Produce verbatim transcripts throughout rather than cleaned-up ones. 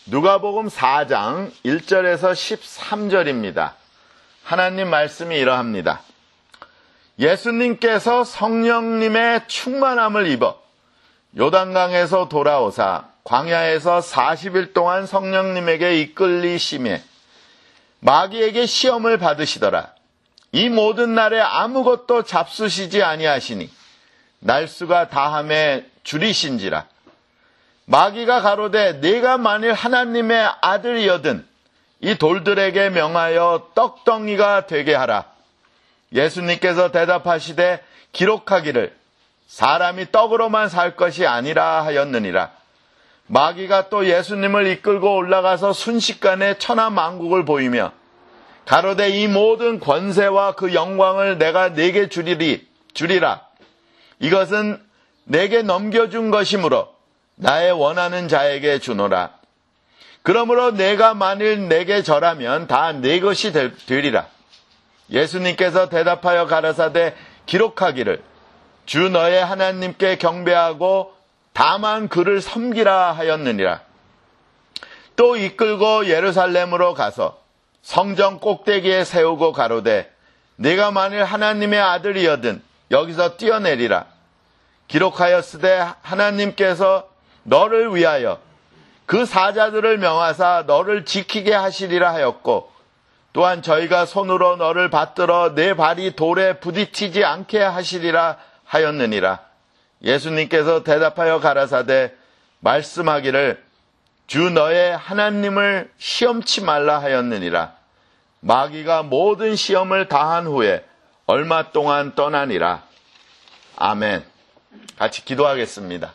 누가복음 사 장 일 절에서 십삼 절입니다. 하나님 말씀이 이러합니다. 예수님께서 성령님의 충만함을 입어 요단강에서 돌아오사 광야에서 사십 일 동안 성령님에게 이끌리심에 마귀에게 시험을 받으시더라. 이 모든 날에 아무것도 잡수시지 아니하시니 날수가 다함에 줄이신지라. 마귀가 가로되 네가 만일 하나님의 아들이여든 이 돌들에게 명하여 떡덩이가 되게 하라. 예수님께서 대답하시되 기록하기를 사람이 떡으로만 살 것이 아니라 하였느니라. 마귀가 또 예수님을 이끌고 올라가서 순식간에 천하 만국을 보이며 가로되 이 모든 권세와 그 영광을 내가 네게 주리리 주리라. 이것은 내게 넘겨준 것이므로 나의 원하는 자에게 주노라. 그러므로 내가 만일 내게 절하면 다 내 것이 되리라. 예수님께서 대답하여 가라사대 기록하기를 주 너의 하나님께 경배하고 다만 그를 섬기라 하였느니라. 또 이끌고 예루살렘으로 가서 성전 꼭대기에 세우고 가로되 네가 만일 하나님의 아들이여든 여기서 뛰어내리라. 기록하였으되 하나님께서 너를 위하여 그 사자들을 명하사 너를 지키게 하시리라 하였고 또한 저희가 손으로 너를 받들어 내 발이 돌에 부딪히지 않게 하시리라 하였느니라. 예수님께서 대답하여 가라사대 말씀하기를 주 너의 하나님을 시험치 말라 하였느니라. 마귀가 모든 시험을 다한 후에 얼마 동안 떠나니라. 아멘. 같이 기도하겠습니다.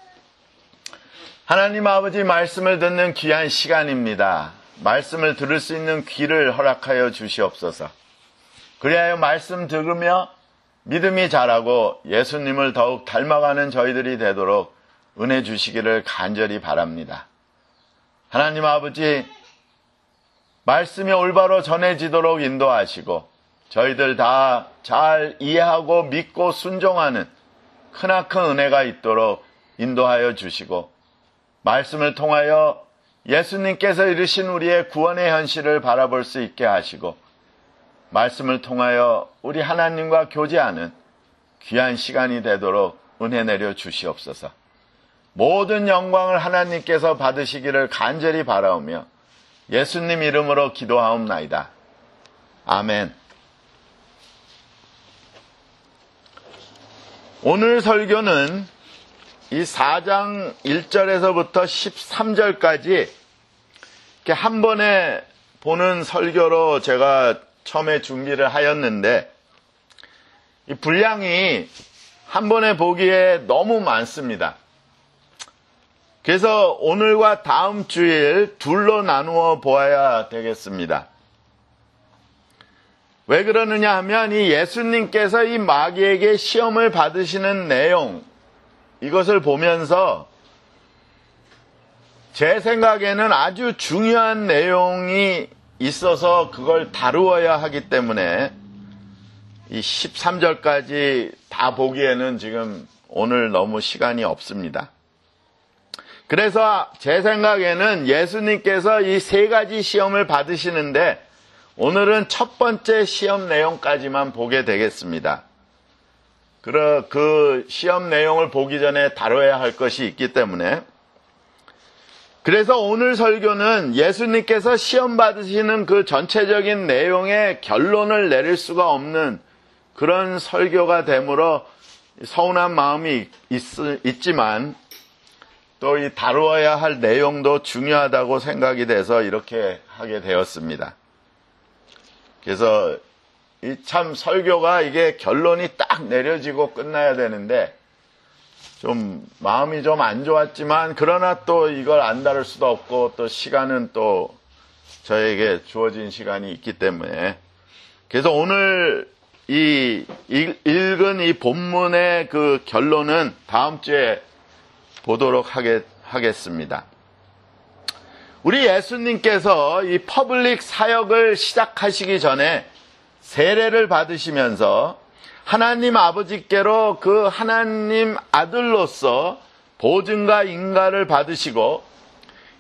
하나님 아버지 말씀을 듣는 귀한 시간입니다. 말씀을 들을 수 있는 귀를 허락하여 주시옵소서. 그리하여 말씀 들으며 믿음이 자라고 예수님을 더욱 닮아가는 저희들이 되도록 은혜 주시기를 간절히 바랍니다. 하나님 아버지, 말씀이 올바로 전해지도록 인도하시고 저희들 다 잘 이해하고 믿고 순종하는 크나큰 은혜가 있도록 인도하여 주시고 말씀을 통하여 예수님께서 이루신 우리의 구원의 현실을 바라볼 수 있게 하시고 말씀을 통하여 우리 하나님과 교제하는 귀한 시간이 되도록 은혜 내려 주시옵소서. 모든 영광을 하나님께서 받으시기를 간절히 바라오며 예수님 이름으로 기도하옵나이다. 아멘. 오늘 설교는 이 사 장 일 절에서부터 십삼 절까지 이렇게 한 번에 보는 설교로 제가 처음에 준비를 하였는데 이 분량이 한 번에 보기에 너무 많습니다. 그래서 오늘과 다음 주일 둘로 나누어 보아야 되겠습니다. 왜 그러느냐 하면 이 예수님께서 이 마귀에게 시험을 받으시는 내용, 이것을 보면서 제 생각에는 아주 중요한 내용이 있어서 그걸 다루어야 하기 때문에 이 십삼 절까지 다 보기에는 지금 오늘 너무 시간이 없습니다. 그래서 제 생각에는 예수님께서 이 세 가지 시험을 받으시는데 오늘은 첫 번째 시험 내용까지만 보게 되겠습니다. 그 시험 내용을 보기 전에 다뤄야 할 것이 있기 때문에 그래서 오늘 설교는 예수님께서 시험 받으시는 그 전체적인 내용의 결론을 내릴 수가 없는 그런 설교가 되므로 서운한 마음이 있, 있지만 또 이 다루어야 할 내용도 중요하다고 생각이 돼서 이렇게 하게 되었습니다. 그래서 이 참 설교가 이게 결론이 딱 내려지고 끝나야 되는데 좀 마음이 좀 안 좋았지만 그러나 또 이걸 안 다룰 수도 없고 또 시간은 또 저에게 주어진 시간이 있기 때문에 그래서 오늘 이 읽은 이 본문의 그 결론은 다음 주에 보도록 하겠, 하겠습니다. 우리 예수님께서 이 퍼블릭 사역을 시작하시기 전에 세례를 받으시면서 하나님 아버지께로 그 하나님 아들로서 보증과 인가를 받으시고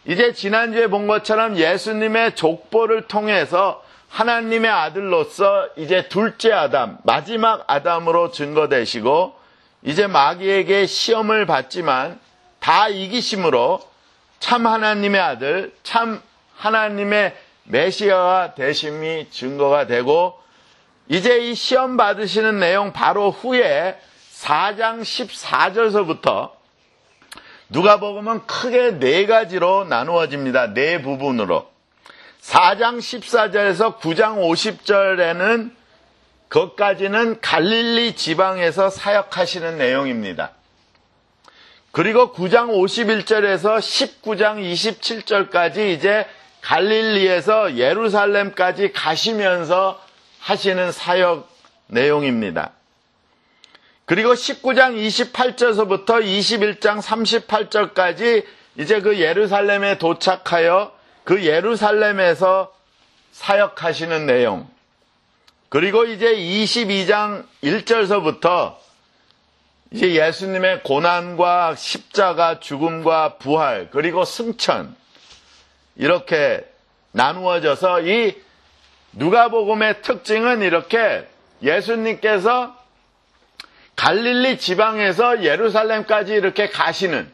이제 지난주에 본 것처럼 예수님의 족보를 통해서 하나님의 아들로서 이제 둘째 아담, 마지막 아담으로 증거되시고 이제 마귀에게 시험을 받지만 다 이기심으로 참 하나님의 아들, 참 하나님의 메시아가 되심이 증거가 되고 이제 이 시험 받으시는 내용 바로 후에 사 장 십사 절서부터 누가복음은 크게 네 가지로 나누어집니다. 네 부분으로. 사 장 십사 절에서 구 장 오십 절에는 그것까지는 갈릴리 지방에서 사역하시는 내용입니다. 그리고 구 장 오십일 절에서 십구 장 이십칠 절까지 이제 갈릴리에서 예루살렘까지 가시면서 하시는 사역 내용입니다. 그리고 십구 장 이십팔 절서부터 이십일 장 삼십팔 절까지 이제 그 예루살렘에 도착하여 그 예루살렘에서 사역하시는 내용. 그리고 이제 이십이 장 일 절서부터 이제 예수님의 고난과 십자가, 죽음과 부활, 그리고 승천, 이렇게 나누어져서 이 누가복음의 특징은 이렇게 예수님께서 갈릴리 지방에서 예루살렘까지 이렇게 가시는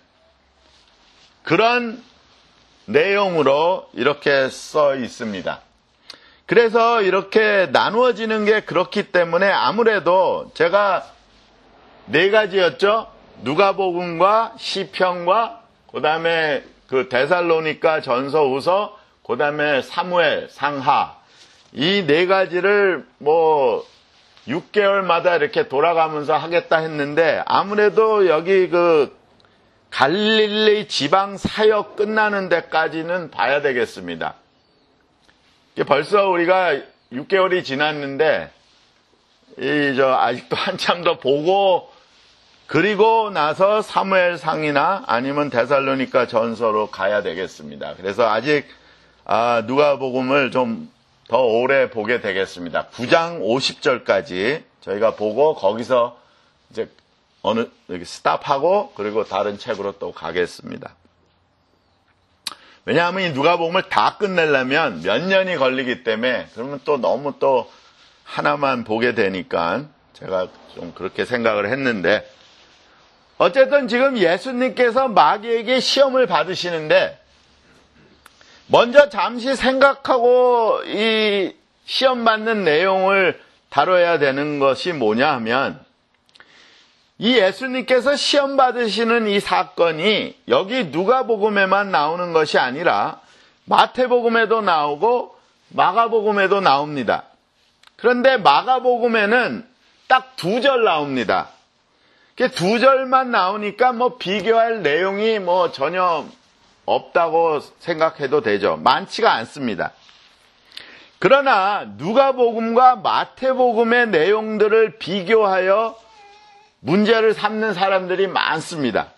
그런 내용으로 이렇게 써 있습니다. 그래서 이렇게 나누어지는 게 그렇기 때문에 아무래도 제가 네 가지였죠. 누가복음과 시편과 그 다음에 그 데살로니가 전서후서, 그 다음에 사무엘, 상하, 이 네 가지를 뭐 육 개월마다 이렇게 돌아가면서 하겠다 했는데 아무래도 여기 그 갈릴리 지방 사역 끝나는 데까지는 봐야 되겠습니다. 벌써 우리가 육 개월이 지났는데 이 저 아직도 한참 더 보고 그리고 나서 사무엘상이나 아니면 데살로니가 전서로 가야 되겠습니다. 그래서 아직 아, 누가복음을 좀 더 오래 보게 되겠습니다. 구 장 오십 절까지 저희가 보고 거기서 이제 어느 여기 스탑하고 그리고 다른 책으로 또 가겠습니다. 왜냐하면 이 누가복음을 다 끝내려면 몇 년이 걸리기 때문에 그러면 또 너무 또 하나만 보게 되니까 제가 좀 그렇게 생각을 했는데 어쨌든 지금 예수님께서 마귀에게 시험을 받으시는데 먼저 잠시 생각하고 이 시험 받는 내용을 다뤄야 되는 것이 뭐냐 하면 이 예수님께서 시험 받으시는 이 사건이 여기 누가복음에만 나오는 것이 아니라 마태복음에도 나오고 마가복음에도 나옵니다. 그런데 마가복음에는 딱 두 절 나옵니다. 두 절만 나오니까 뭐 비교할 내용이 뭐 전혀 없다고 생각해도 되죠. 많지가 않습니다. 그러나 누가복음과 마태복음의 내용들을 비교하여 문제를 삼는 사람들이 많습니다.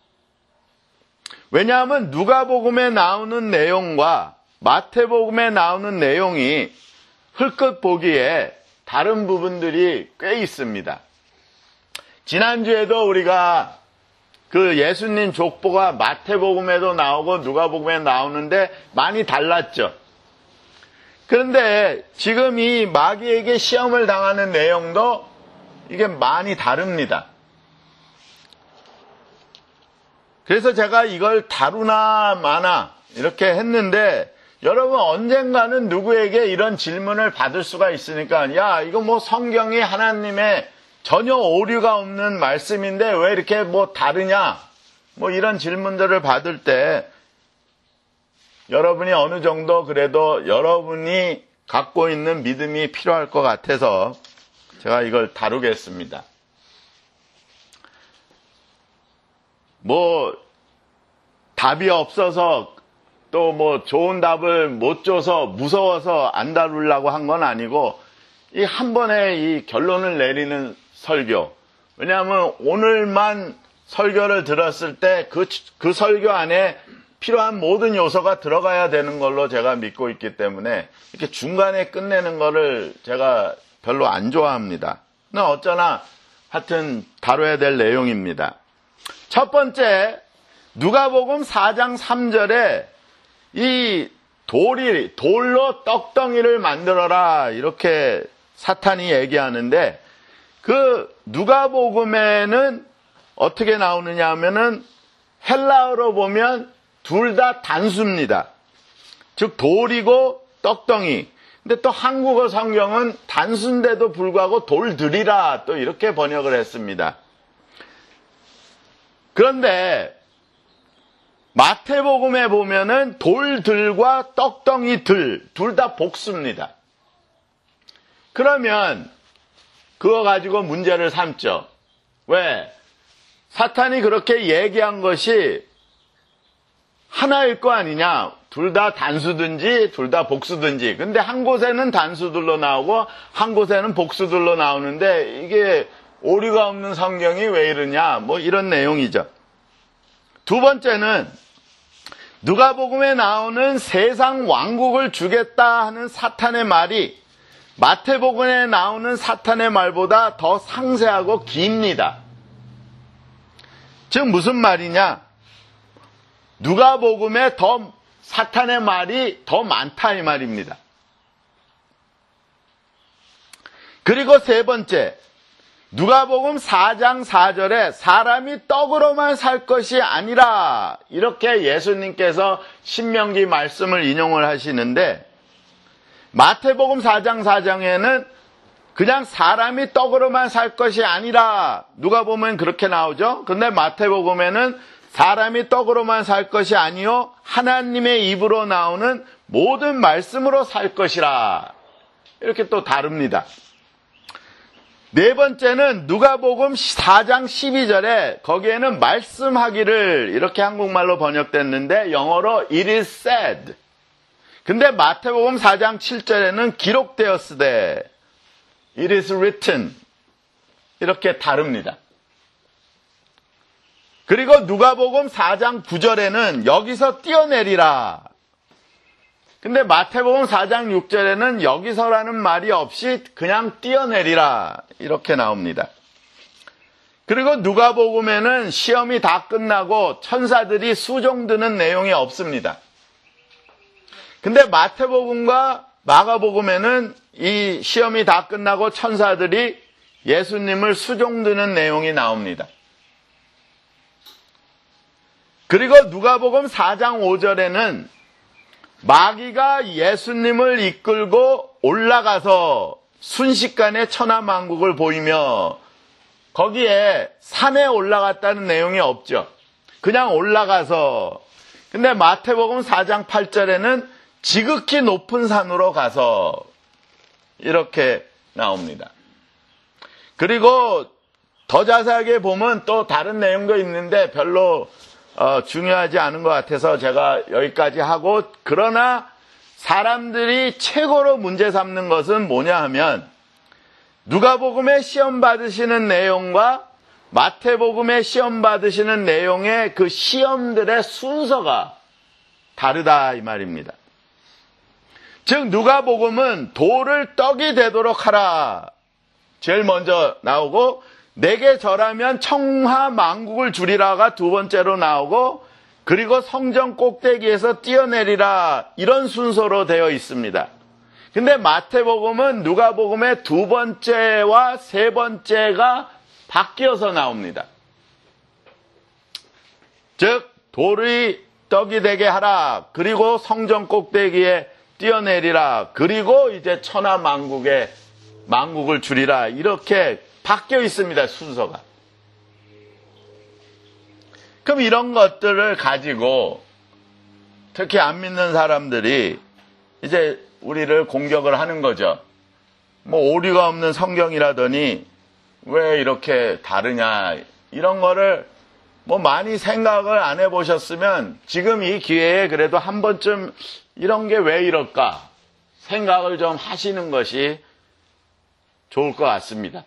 왜냐하면 누가복음에 나오는 내용과 마태복음에 나오는 내용이 흘끗 보기에 다른 부분들이 꽤 있습니다. 지난주에도 우리가 그 예수님 족보가 마태복음에도 나오고 누가복음에 나오는데 많이 달랐죠. 그런데 지금 이 마귀에게 시험을 당하는 내용도 이게 많이 다릅니다. 그래서 제가 이걸 다루나 마나 이렇게 했는데 여러분 언젠가는 누구에게 이런 질문을 받을 수가 있으니까 야 이거 뭐 성경이 하나님의 전혀 오류가 없는 말씀인데 왜 이렇게 뭐 다르냐 뭐 이런 질문들을 받을 때 여러분이 어느 정도 그래도 여러분이 갖고 있는 믿음이 필요할 것 같아서 제가 이걸 다루겠습니다. 뭐 답이 없어서 또 뭐 좋은 답을 못 줘서 무서워서 안 다루려고 한 건 아니고 이 한 번에 이 결론을 내리는 설교. 왜냐하면 오늘만 설교를 들었을 때 그, 그 설교 안에 필요한 모든 요소가 들어가야 되는 걸로 제가 믿고 있기 때문에 이렇게 중간에 끝내는 거를 제가 별로 안 좋아합니다. 근데 어쩌나 하여튼 다뤄야 될 내용입니다. 첫 번째, 누가복음 사 장 삼 절에 이 돌이, 돌로 떡덩이를 만들어라. 이렇게 사탄이 얘기하는데, 그 누가복음에는 어떻게 나오느냐 하면은 헬라어로 보면 둘 다 단수입니다. 즉 돌이고 떡덩이. 근데 또 한국어 성경은 단수인데도 불구하고 돌들이라 또 이렇게 번역을 했습니다. 그런데 마태복음에 보면은 돌들과 떡덩이들 둘 다 복수입니다. 그러면 그거 가지고 문제를 삼죠. 왜? 사탄이 그렇게 얘기한 것이 하나일 거 아니냐. 둘 다 단수든지 둘 다 복수든지. 근데 한 곳에는 단수들로 나오고 한 곳에는 복수들로 나오는데 이게 오류가 없는 성경이 왜 이러냐. 뭐 이런 내용이죠. 두 번째는 누가복음에 나오는 세상 왕국을 주겠다 하는 사탄의 말이 마태복음에 나오는 사탄의 말보다 더 상세하고 깁니다. 즉 무슨 말이냐? 누가복음에 더 사탄의 말이 더 많다 이 말입니다. 그리고 세 번째, 누가복음 사 장 사 절에 사람이 떡으로만 살 것이 아니라 이렇게 예수님께서 신명기 말씀을 인용을 하시는데, 마태복음 사 장 사 장에는 그냥 사람이 떡으로만 살 것이 아니라 누가 보면 그렇게 나오죠. 근데 마태복음에는 사람이 떡으로만 살 것이 아니요 하나님의 입으로 나오는 모든 말씀으로 살 것이라 이렇게 또 다릅니다. 네 번째는 누가복음 사 장 십이 절에 거기에는 말씀하기를 이렇게 한국말로 번역됐는데 영어로 it is said. 근데 마태복음 사 장 칠 절에는 기록되었으되 it is written 이렇게 다릅니다. 그리고 누가복음 사 장 구 절에는 여기서 뛰어내리라. 근데 마태복음 사 장 육 절에는 여기서라는 말이 없이 그냥 뛰어내리라 이렇게 나옵니다. 그리고 누가복음에는 시험이 다 끝나고 천사들이 수종드는 내용이 없습니다. 근데 마태복음과 마가복음에는 이 시험이 다 끝나고 천사들이 예수님을 수종드는 내용이 나옵니다. 그리고 누가복음 사 장 오 절에는 마귀가 예수님을 이끌고 올라가서 순식간에 천하만국을 보이며 거기에 산에 올라갔다는 내용이 없죠. 그냥 올라가서. 근데 마태복음 사 장 팔 절에는 지극히 높은 산으로 가서 이렇게 나옵니다. 그리고 더 자세하게 보면 또 다른 내용도 있는데 별로 어, 중요하지 않은 것 같아서 제가 여기까지 하고, 그러나 사람들이 최고로 문제 삼는 것은 뭐냐 하면 누가복음에 시험 받으시는 내용과 마태복음에 시험 받으시는 내용의 그 시험들의 순서가 다르다 이 말입니다. 즉 누가복음은 돌을 떡이 되도록 하라 제일 먼저 나오고, 내게 절하면 청하만국을 주리라가 두 번째로 나오고, 그리고 성전 꼭대기에서 뛰어내리라 이런 순서로 되어 있습니다. 근데 마태복음은 누가복음의 두 번째와 세 번째가 바뀌어서 나옵니다. 즉 돌이 떡이 되게 하라, 그리고 성전 꼭대기에 뛰어내리라, 그리고 이제 천하만국에 만국을 주리라 이렇게 바뀌어 있습니다, 순서가. 그럼 이런 것들을 가지고 특히 안 믿는 사람들이 이제 우리를 공격을 하는 거죠. 뭐 오류가 없는 성경이라더니 왜 이렇게 다르냐, 이런 거를 뭐 많이 생각을 안 해보셨으면 지금 이 기회에 그래도 한 번쯤 이런 게 왜 이럴까 생각을 좀 하시는 것이 좋을 것 같습니다.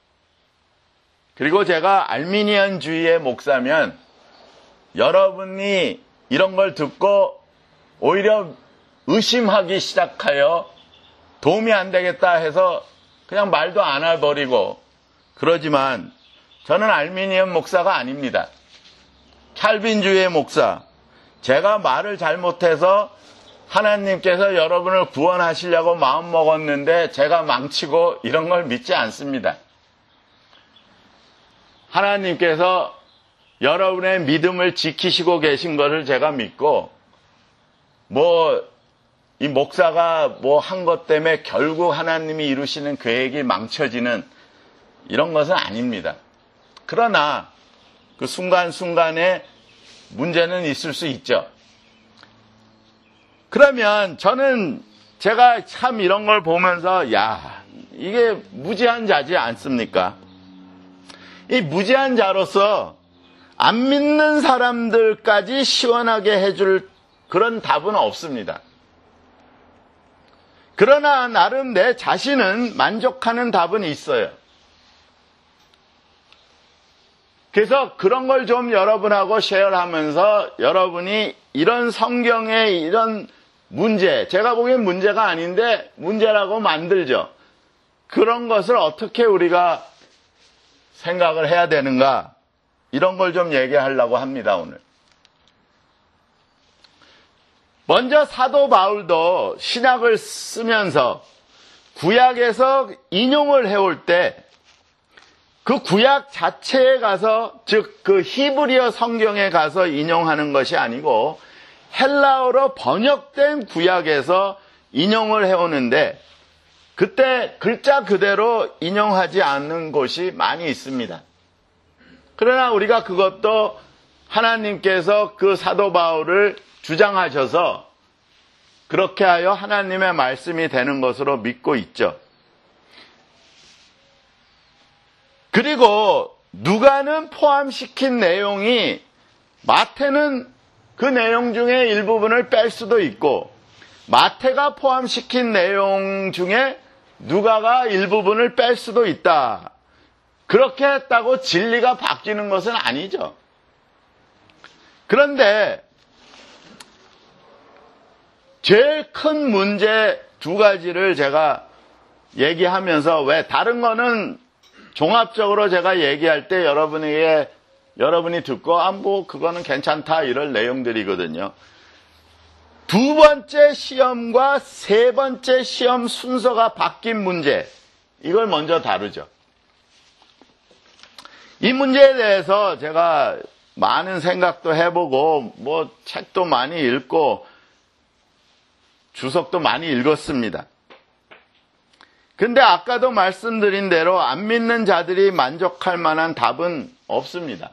그리고 제가 알미니안주의의 목사면 여러분이 이런 걸 듣고 오히려 의심하기 시작하여 도움이 안 되겠다 해서 그냥 말도 안 해버리고 그러지만, 저는 알미니안 목사가 아닙니다. 칼빈주의의 목사. 제가 말을 잘못해서 하나님께서 여러분을 구원하시려고 마음먹었는데 제가 망치고 이런 걸 믿지 않습니다. 하나님께서 여러분의 믿음을 지키시고 계신 것을 제가 믿고, 뭐 이 목사가 뭐 한 것 때문에 결국 하나님이 이루시는 계획이 망쳐지는 이런 것은 아닙니다. 그러나 그 순간순간에 문제는 있을 수 있죠. 그러면 저는 제가 참 이런 걸 보면서 야, 이게 무지한 자지 않습니까? 이 무지한 자로서 안 믿는 사람들까지 시원하게 해줄 그런 답은 없습니다. 그러나 나름 내 자신은 만족하는 답은 있어요. 그래서 그런 걸 좀 여러분하고 쉐어하면서 여러분이 이런 성경의 이런 문제, 제가 보기엔 문제가 아닌데 문제라고 만들죠. 그런 것을 어떻게 우리가 생각을 해야 되는가, 이런 걸 좀 얘기하려고 합니다, 오늘. 먼저 사도 바울도 신약을 쓰면서 구약에서 인용을 해올 때 그 구약 자체에 가서, 즉 그 히브리어 성경에 가서 인용하는 것이 아니고 헬라어로 번역된 구약에서 인용을 해오는데, 그때 글자 그대로 인용하지 않는 곳이 많이 있습니다. 그러나 우리가 그것도 하나님께서 그 사도 바울을 주장하셔서 그렇게 하여 하나님의 말씀이 되는 것으로 믿고 있죠. 그리고 누가는 포함시킨 내용이 마태는 그 내용 중에 일부분을 뺄 수도 있고, 마태가 포함시킨 내용 중에 누가가 일부분을 뺄 수도 있다. 그렇게 했다고 진리가 바뀌는 것은 아니죠. 그런데 제일 큰 문제 두 가지를 제가 얘기하면서, 왜 다른 거는 종합적으로 제가 얘기할 때 여러분에게, 여러분이 듣고, 아, 뭐, 그거는 괜찮다, 이럴 내용들이거든요. 두 번째 시험과 세 번째 시험 순서가 바뀐 문제, 이걸 먼저 다루죠. 이 문제에 대해서 제가 많은 생각도 해보고, 뭐, 책도 많이 읽고, 주석도 많이 읽었습니다. 근데 아까도 말씀드린 대로 안 믿는 자들이 만족할 만한 답은 없습니다.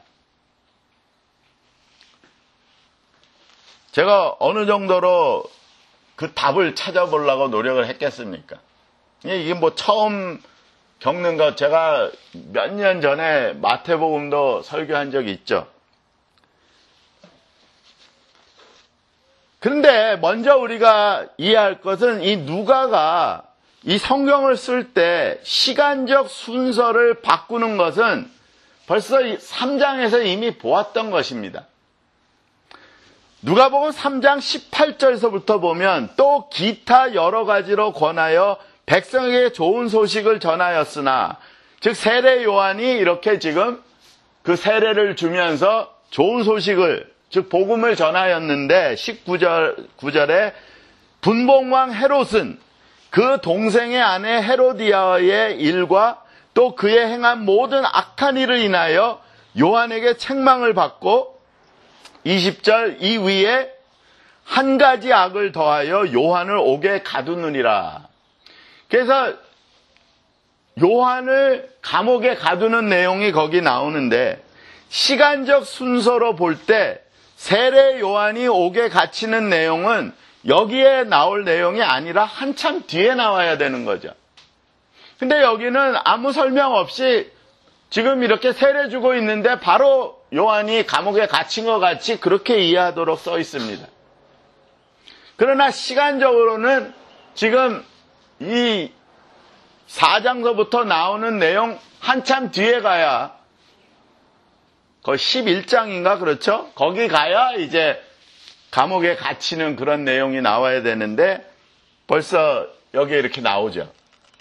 제가 어느 정도로 그 답을 찾아보려고 노력을 했겠습니까? 이게 뭐 처음 겪는 것, 제가 몇 년 전에 마태복음도 설교한 적이 있죠. 그런데 먼저 우리가 이해할 것은, 이 누가가 이 성경을 쓸 때 시간적 순서를 바꾸는 것은 벌써 삼 장에서 이미 보았던 것입니다. 누가복음 삼 장 십팔 절에서부터 보면, 또 기타 여러 가지로 권하여 백성에게 좋은 소식을 전하였으나, 즉 세례 요한이 이렇게 지금 그 세례를 주면서 좋은 소식을, 즉 복음을 전하였는데, 십구 절, 구 절에 분봉왕 헤롯은 그 동생의 아내 헤로디아의 일과 또 그의 행한 모든 악한 일을 인하여 요한에게 책망을 받고, 이십 절, 이 위에 한 가지 악을 더하여 요한을 옥에 가두느니라. 그래서 요한을 감옥에 가두는 내용이 거기 나오는데, 시간적 순서로 볼 때 세례 요한이 옥에 갇히는 내용은 여기에 나올 내용이 아니라 한참 뒤에 나와야 되는 거죠. 근데 여기는 아무 설명 없이 지금 이렇게 세례 주고 있는데 바로 요한이 감옥에 갇힌 것 같이 그렇게 이해하도록 써 있습니다. 그러나 시간적으로는 지금 이 사 장서부터 나오는 내용 한참 뒤에 가야, 거의 십일 장인가 그렇죠? 거기 가야 이제 감옥에 갇히는 그런 내용이 나와야 되는데 벌써 여기에 이렇게 나오죠.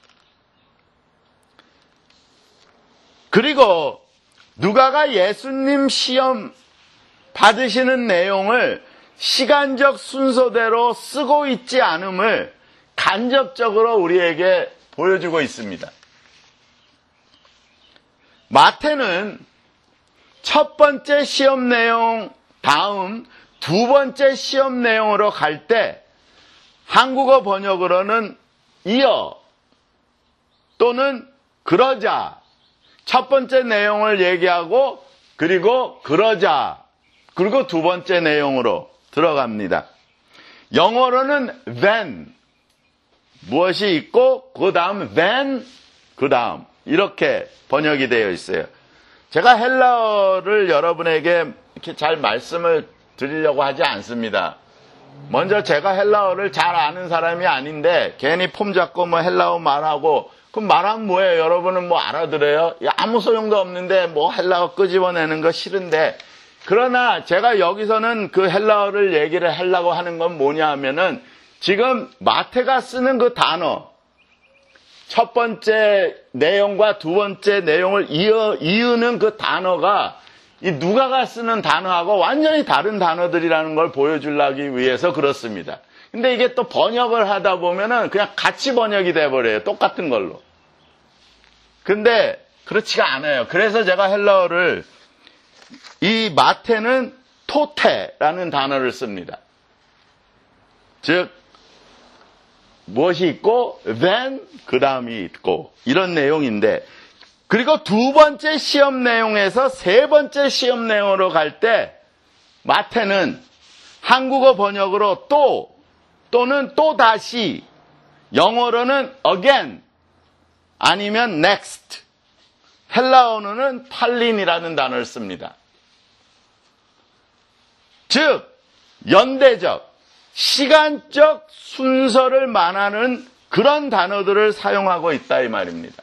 그리고 누가가 예수님 시험 받으시는 내용을 시간적 순서대로 쓰고 있지 않음을 간접적으로 우리에게 보여주고 있습니다. 마태는 첫 번째 시험 내용 다음 두 번째 시험 내용으로 갈 때 한국어 번역으로는 이어 또는 그러자 첫 번째 내용을 얘기하고 그리고 그러자 그리고 두 번째 내용으로 들어갑니다. 영어로는 then 무엇이 있고 그 다음 then 그 다음 이렇게 번역이 되어 있어요. 제가 헬라어를 여러분에게 이렇게 잘 말씀을 드리려고 하지 않습니다. 먼저 제가 헬라어를 잘 아는 사람이 아닌데 괜히 폼 잡고 뭐 헬라어 말하고 그럼 말하면 뭐예요? 여러분은 뭐 알아들어요? 아무 소용도 없는데 뭐 헬라어 끄집어내는 거 싫은데 그러나 제가 여기서는 그 헬라어를 얘기를 하려고 하는 건 뭐냐 하면은 지금 마태가 쓰는 그 단어 첫 번째 내용과 두 번째 내용을 이어, 이으는 그 단어가 이 누가가 쓰는 단어하고 완전히 다른 단어들이라는 걸 보여주려기 위해서 그렇습니다. 근데 이게 또 번역을 하다 보면은 그냥 같이 번역이 돼버려요. 똑같은 걸로. 근데 그렇지가 않아요. 그래서 제가 헬라어를 이 마태는 토테라는 단어를 씁니다. 즉 무엇이 있고 then 그 다음이 있고 이런 내용인데 그리고 두 번째 시험 내용에서 세 번째 시험 내용으로 갈 때 마태는 한국어 번역으로 또 또는 또 다시 영어로는 again 아니면 next 헬라어로는 팔린이라는 단어를 씁니다. 즉 연대적 시간적 순서를 말하는 그런 단어들을 사용하고 있다 이 말입니다.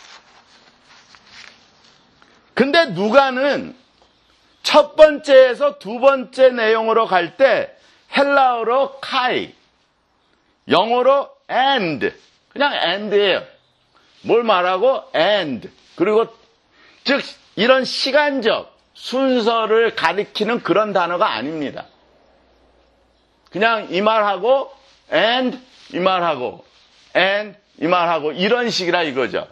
근데 누가는 첫 번째에서 두 번째 내용으로 갈 때 헬라어로 카이, 영어로 and, 그냥 and예요. 뭘 말하고 and. 그리고 즉 이런 시간적 순서를 가리키는 그런 단어가 아닙니다. 그냥 이 말하고 and 이 말하고 and 이 말하고 이런 식이라 이거죠.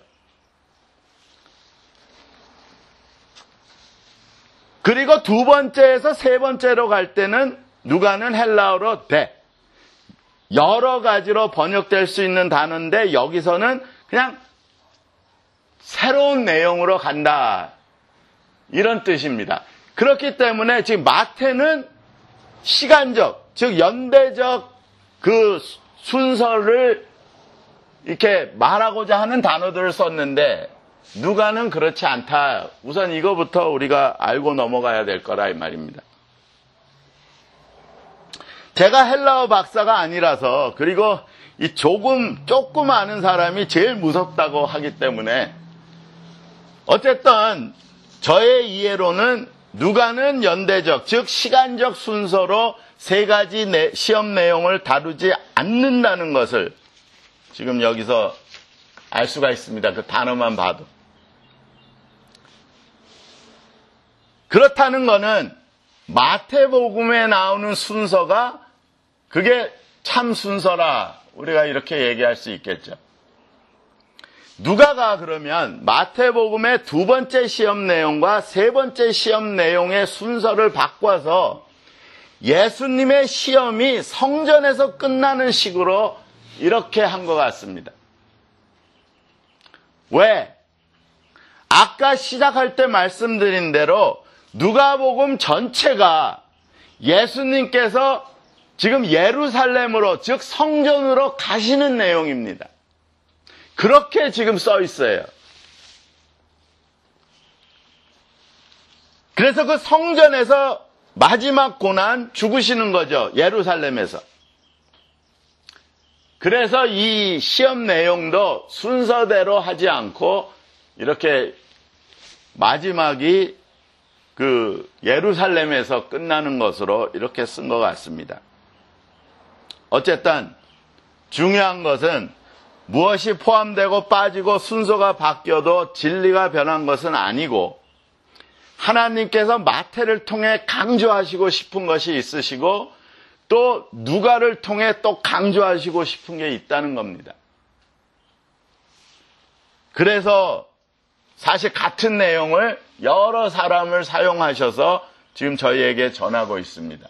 그리고 두 번째에서 세 번째로 갈 때는 누가는 헬라어로 대 여러 가지로 번역될 수 있는 단어인데 여기서는 그냥 새로운 내용으로 간다 이런 뜻입니다. 그렇기 때문에 지금 마태는 시간적 즉 연대적 그 순서를 이렇게 말하고자 하는 단어들을 썼는데 누가는 그렇지 않다. 우선 이거부터 우리가 알고 넘어가야 될 거라 이 말입니다. 제가 헬라어 박사가 아니라서 그리고 이 조금 조금 아는 사람이 제일 무섭다고 하기 때문에 어쨌든 저의 이해로는 누가는 연대적 즉 시간적 순서로 세 가지 내, 시험 내용을 다루지 않는다는 것을 지금 여기서 알 수가 있습니다. 그 단어만 봐도. 그렇다는 것은 마태복음에 나오는 순서가 그게 참 순서라 우리가 이렇게 얘기할 수 있겠죠. 누가가 그러면 마태복음의 두 번째 시험 내용과 세 번째 시험 내용의 순서를 바꿔서 예수님의 시험이 성전에서 끝나는 식으로 이렇게 한 것 같습니다. 왜? 아까 시작할 때 말씀드린 대로 누가복음 전체가 예수님께서 지금 예루살렘으로 즉 성전으로 가시는 내용입니다. 그렇게 지금 써 있어요. 그래서 그 성전에서 마지막 고난 죽으시는 거죠. 예루살렘에서. 그래서 이 시험 내용도 순서대로 하지 않고 이렇게 마지막이 그 예루살렘에서 끝나는 것으로 이렇게 쓴 것 같습니다. 어쨌든 중요한 것은 무엇이 포함되고 빠지고 순서가 바뀌어도 진리가 변한 것은 아니고 하나님께서 마태를 통해 강조하시고 싶은 것이 있으시고 또 누가를 통해 또 강조하시고 싶은 게 있다는 겁니다. 그래서 사실 같은 내용을 여러 사람을 사용하셔서 지금 저희에게 전하고 있습니다.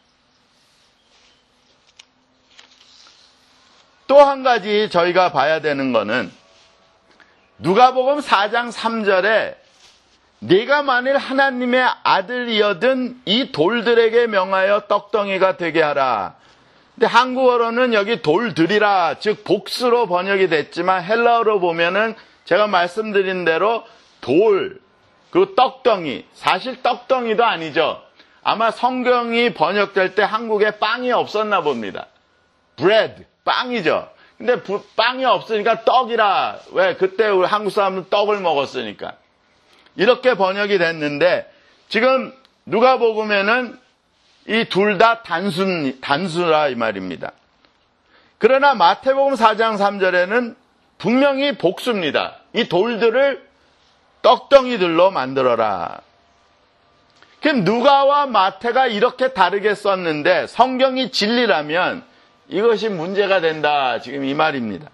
또 한 가지 저희가 봐야 되는 것은 누가복음 사 장 삼 절에 네가 만일 하나님의 아들이여든 이 돌들에게 명하여 떡덩이가 되게 하라. 근데 한국어로는 여기 돌들이라, 즉 복수로 번역이 됐지만 헬라어로 보면은 제가 말씀드린 대로 돌, 그리고 떡덩이, 사실 떡덩이도 아니죠. 아마 성경이 번역될 때 한국에 빵이 없었나 봅니다. bread, 빵이죠. 근데 부, 빵이 없으니까 떡이라. 왜? 그때 우리 한국 사람은 떡을 먹었으니까. 이렇게 번역이 됐는데 지금 누가복음에는 이 둘 다 단순, 단수라 이 말입니다. 그러나 마태복음 사 장 삼 절에는 분명히 복수입니다. 이 돌들을 떡덩이들로 만들어라. 그럼 누가와 마태가 이렇게 다르게 썼는데 성경이 진리라면 이것이 문제가 된다. 지금 이 말입니다.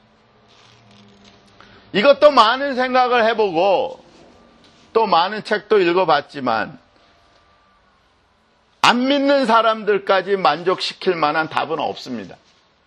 이것도 많은 생각을 해보고 또 많은 책도 읽어봤지만 안 믿는 사람들까지 만족시킬 만한 답은 없습니다.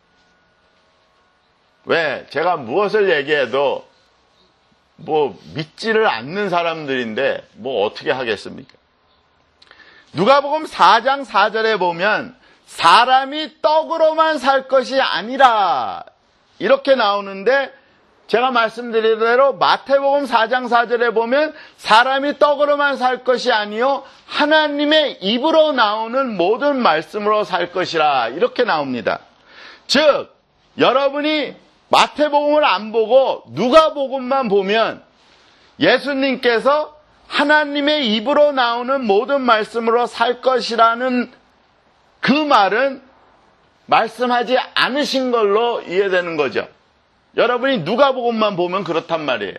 왜? 제가 무엇을 얘기해도 뭐 믿지를 않는 사람들인데 뭐 어떻게 하겠습니까? 누가복음 사 장 사 절에 보면 사람이 떡으로만 살 것이 아니라 이렇게 나오는데 제가 말씀드린 대로 마태복음 사 장 사 절에 보면 사람이 떡으로만 살 것이 아니요 하나님의 입으로 나오는 모든 말씀으로 살 것이라 이렇게 나옵니다. 즉 여러분이 마태복음을 안 보고 누가복음만 보면 예수님께서 하나님의 입으로 나오는 모든 말씀으로 살 것이라는 그 말은 말씀하지 않으신 걸로 이해되는 거죠. 여러분이 누가복음만 보면 그렇단 말이에요.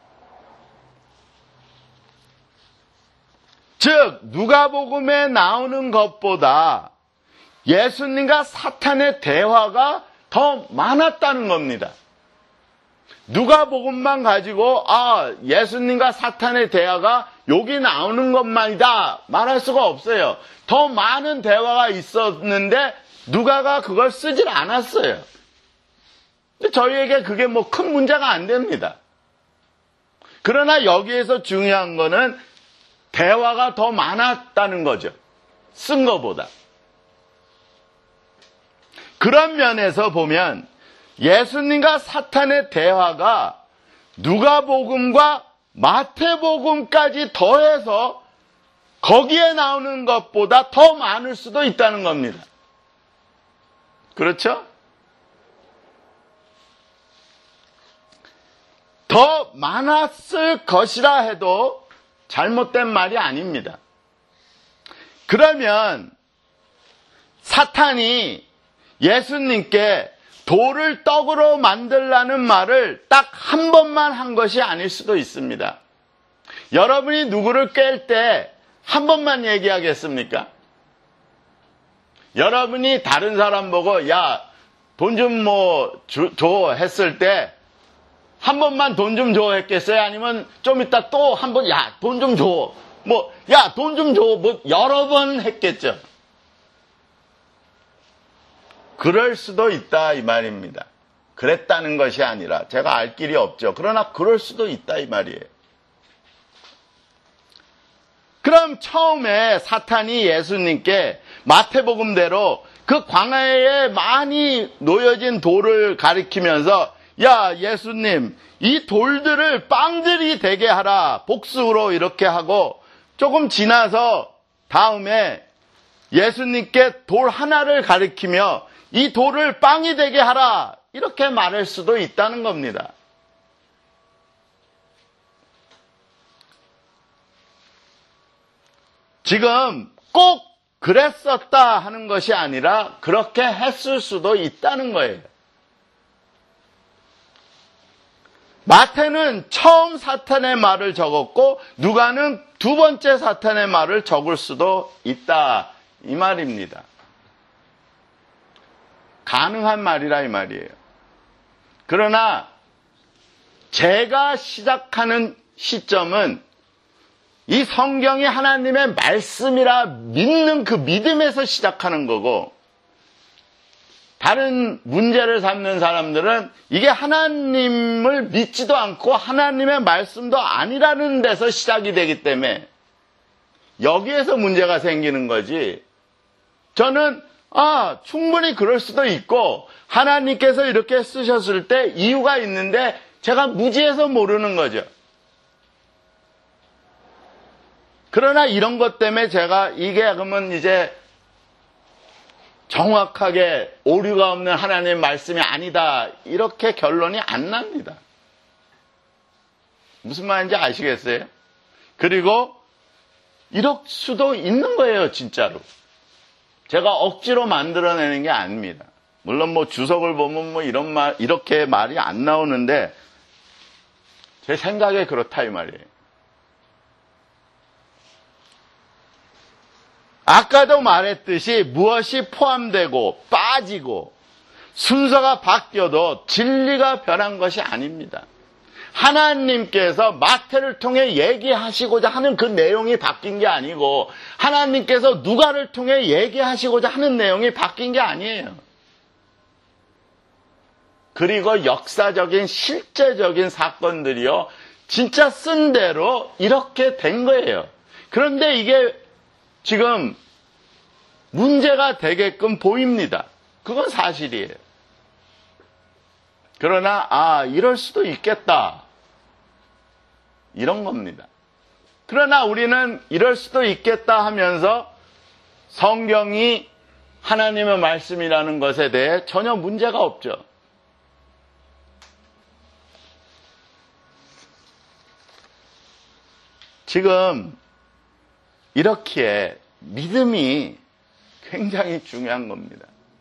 즉 누가복음에 나오는 것보다 예수님과 사탄의 대화가 더 많았다는 겁니다. 누가복음만 가지고 아 예수님과 사탄의 대화가 여기 나오는 것만이다 말할 수가 없어요. 더 많은 대화가 있었는데 누가가 그걸 쓰질 않았어요. 근데 저희에게 그게 뭐 큰 문제가 안 됩니다. 그러나 여기에서 중요한 거는 대화가 더 많았다는 거죠. 쓴 것보다. 그런 면에서 보면 예수님과 사탄의 대화가 누가복음과 마태복음까지 더해서 거기에 나오는 것보다 더 많을 수도 있다는 겁니다. 그렇죠? 더 많았을 것이라 해도 잘못된 말이 아닙니다. 그러면 사탄이 예수님께 돌을 떡으로 만들라는 말을 딱 한 번만 한 것이 아닐 수도 있습니다. 여러분이 누구를 깰 때 한 번만 얘기하겠습니까? 여러분이 다른 사람 보고 야, 돈 좀 뭐 줘 했을 때 한 번만 돈 좀 줘 했겠어요? 아니면 좀 이따 또 한 번 야, 돈 좀 줘. 뭐 야, 돈 좀 줘. 뭐 여러 번 했겠죠. 그럴 수도 있다 이 말입니다. 그랬다는 것이 아니라 제가 알 길이 없죠. 그러나 그럴 수도 있다 이 말이에요. 그럼 처음에 사탄이 예수님께 마태복음대로 그 광야에 많이 놓여진 돌을 가리키면서 야 예수님 이 돌들을 빵들이 되게 하라 복수로 이렇게 하고 조금 지나서 다음에 예수님께 돌 하나를 가리키며 이 돌을 빵이 되게 하라 이렇게 말할 수도 있다는 겁니다. 지금 꼭 그랬었다 하는 것이 아니라 그렇게 했을 수도 있다는 거예요. 마태는 처음 사탄의 말을 적었고 누가는 두 번째 사탄의 말을 적을 수도 있다 이 말입니다. 가능한 말이라 이 말이에요. 그러나 제가 시작하는 시점은 이 성경이 하나님의 말씀이라 믿는 그 믿음에서 시작하는 거고, 다른 문제를 삼는 사람들은 이게 하나님을 믿지도 않고 하나님의 말씀도 아니라는 데서 시작이 되기 때문에 여기에서 문제가 생기는 거지. 저는 아 충분히 그럴 수도 있고 하나님께서 이렇게 쓰셨을 때 이유가 있는데 제가 무지해서 모르는 거죠. 그러나 이런 것 때문에 제가 이게 그러면 이제 정확하게 오류가 없는 하나님의 말씀이 아니다, 이렇게 결론이 안 납니다. 무슨 말인지 아시겠어요? 그리고 이럴 수도 있는 거예요, 진짜로. 제가 억지로 만들어내는 게 아닙니다. 물론 뭐 주석을 보면 뭐 이런 말, 이렇게 말이 안 나오는데 제 생각에 그렇다 이 말이에요. 아까도 말했듯이 무엇이 포함되고 빠지고 순서가 바뀌어도 진리가 변한 것이 아닙니다. 하나님께서 마태를 통해 얘기하시고자 하는 그 내용이 바뀐 게 아니고 하나님께서 누가를 통해 얘기하시고자 하는 내용이 바뀐 게 아니에요. 그리고 역사적인 실제적인 사건들이요, 진짜 쓴 대로 이렇게 된 거예요. 그런데 이게 지금 문제가 되게끔 보입니다. 그건 사실이에요. 그러나 아 이럴 수도 있겠다, 이런 겁니다. 그러나 우리는 이럴 수도 있겠다 하면서 성경이 하나님의 말씀이라는 것에 대해 전혀 문제가 없죠. 지금 이렇게 믿음이 굉장히 중요한 겁니다.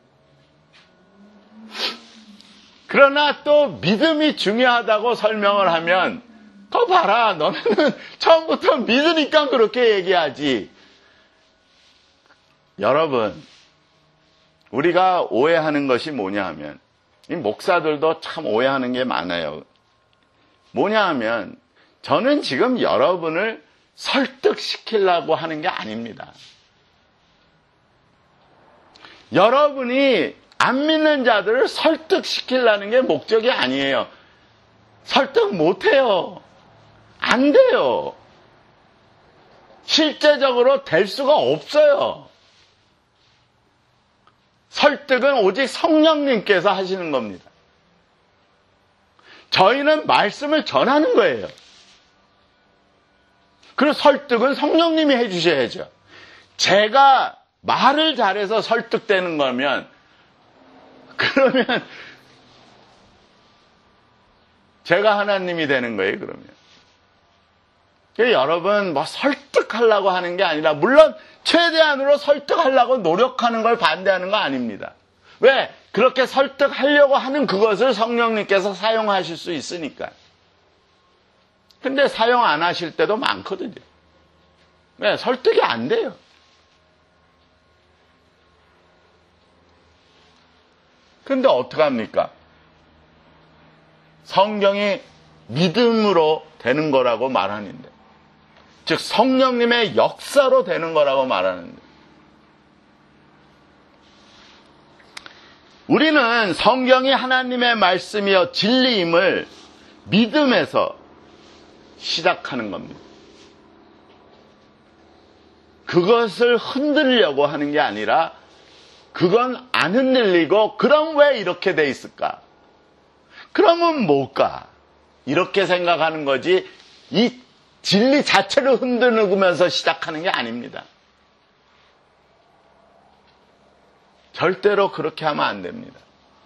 그러나 또 믿음이 중요하다고 설명을 하면 더 봐라, 너는 처음부터 믿으니까 그렇게 얘기하지. 여러분, 우리가 오해하는 것이 뭐냐 하면, 이 목사들도 참 오해하는 게 많아요. 뭐냐 하면 저는 지금 여러분을 설득시키려고 하는 게 아닙니다. 여러분이 안 믿는 자들을 설득시키려는 게 목적이 아니에요. 설득 못해요. 안 돼요. 실제적으로 될 수가 없어요. 설득은 오직 성령님께서 하시는 겁니다. 저희는 말씀을 전하는 거예요. 그리고 설득은 성령님이 해주셔야죠. 제가 말을 잘해서 설득되는 거면, 그러면 제가 하나님이 되는 거예요, 그러면. 여러분, 뭐 설득하려고 하는 게 아니라, 물론 최대한으로 설득하려고 노력하는 걸 반대하는 거 아닙니다. 왜? 그렇게 설득하려고 하는 그것을 성령님께서 사용하실 수 있으니까. 근데 사용 안 하실 때도 많거든요. 왜? 설득이 안 돼요. 근데 어떡합니까? 성경이 믿음으로 되는 거라고 말하는데, 즉 성령님의 역사로 되는 거라고 말하는데, 우리는 성경이 하나님의 말씀이여 진리임을 믿음에서 시작하는 겁니다. 그것을 흔들려고 하는 게 아니라, 그건 안 흔들리고 그럼 왜 이렇게 돼 있을까? 그러면 뭘까? 이렇게 생각하는 거지, 이 진리 자체를 흔들면서 시작하는 게 아닙니다. 절대로 그렇게 하면 안 됩니다.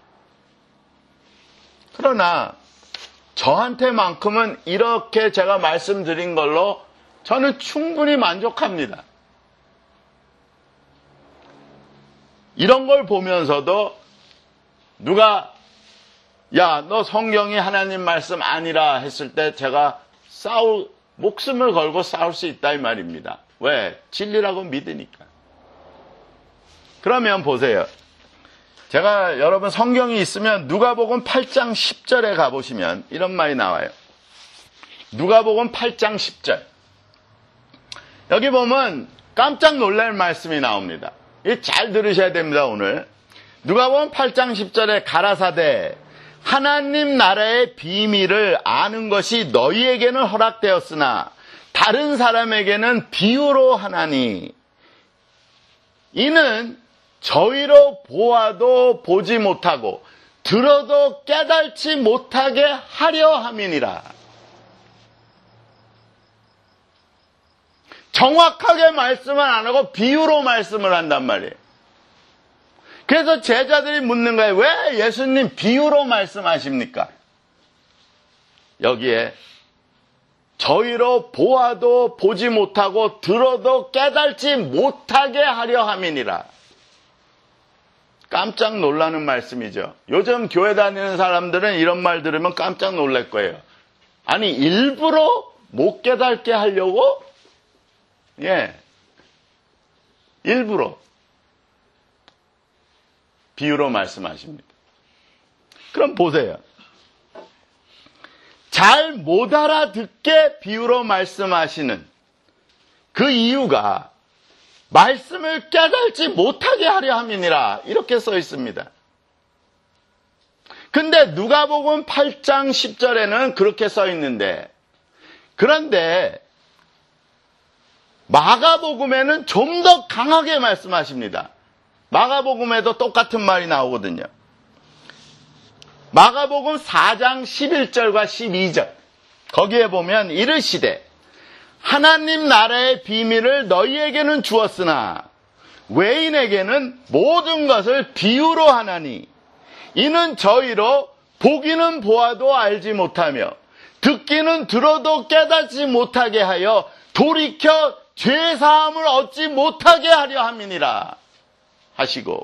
그러나 저한테만큼은 이렇게 제가 말씀드린 걸로 저는 충분히 만족합니다. 이런 걸 보면서도 누가 야, 너 성경이 하나님 말씀 아니라 했을 때 제가 싸울, 목숨을 걸고 싸울 수 있다 이 말입니다. 왜? 진리라고 믿으니까. 그러면 보세요. 제가 여러분 성경이 있으면 누가복음 팔 장 십 절에 가보시면 이런 말이 나와요. 누가복음 팔 장 십 절. 여기 보면 깜짝 놀랄 말씀이 나옵니다. 잘 들으셔야 됩니다, 오늘. 누가복음 팔 장 십 절에 가라사대 하나님 나라의 비밀을 아는 것이 너희에게는 허락되었으나 다른 사람에게는 비유로 하나니 이는 저희로 보아도 보지 못하고 들어도 깨달지 못하게 하려 함이니라. 정확하게 말씀을 안 하고 비유로 말씀을 한단 말이에요. 그래서 제자들이 묻는 거예요. 왜 예수님 비유로 말씀하십니까? 여기에 저희로 보아도 보지 못하고 들어도 깨달지 못하게 하려 함이니라. 깜짝 놀라는 말씀이죠. 요즘 교회 다니는 사람들은 이런 말 들으면 깜짝 놀랄 거예요. 아니 일부러 못 깨닫게 하려고? 예, 일부러 비유로 말씀하십니다. 그럼 보세요. 잘 못 알아듣게 비유로 말씀하시는 그 이유가 말씀을 깨달지 못하게 하려 함이니라 이렇게 써 있습니다. 근데 누가복음 팔 장 십 절에는 그렇게 써 있는데, 그런데 마가복음에는 좀 더 강하게 말씀하십니다. 마가복음에도 똑같은 말이 나오거든요. 마가복음 사 장 십일 절과 십이 절 거기에 보면 이르시되 하나님 나라의 비밀을 너희에게는 주었으나 외인에게는 모든 것을 비유로 하나니 이는 저희로 보기는 보아도 알지 못하며 듣기는 들어도 깨닫지 못하게 하여 돌이켜 죄사함을 얻지 못하게 하려 함이니라 하시고,